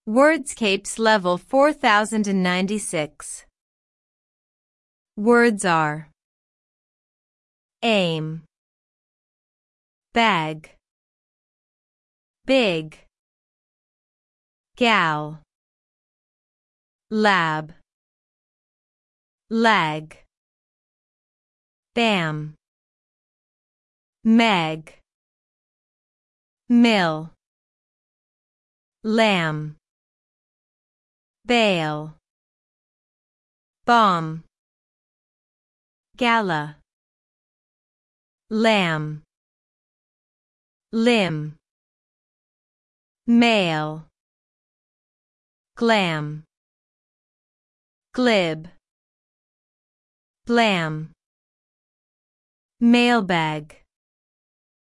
Wordscapes Level 4096. Words are aim, bag, big, gal, lab, lag, bam, meg, mill, lamb, bail, bomb, gala, lamb, limb, male, glam, glib, blam, mailbag,